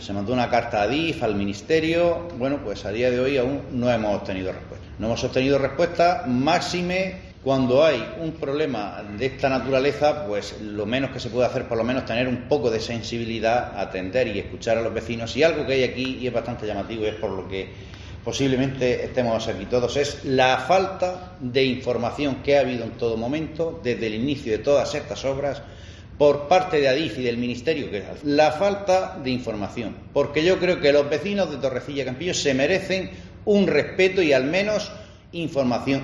Se mandó una carta a Adif, al Ministerio. Bueno, pues a día de hoy aún no hemos obtenido respuesta. No hemos obtenido respuesta, máxime cuando hay un problema de esta naturaleza, pues lo menos que se puede hacer, por lo menos tener un poco de sensibilidad, atender y escuchar a los vecinos. Y algo que hay aquí, y es bastante llamativo, y es por lo que posiblemente estemos aquí todos, es la falta de información que ha habido en todo momento, desde el inicio de todas estas obras, por parte de Adif y del Ministerio, que es la falta de información, porque yo creo que los vecinos de Torrecilla Campillo se merecen un respeto y al menos información.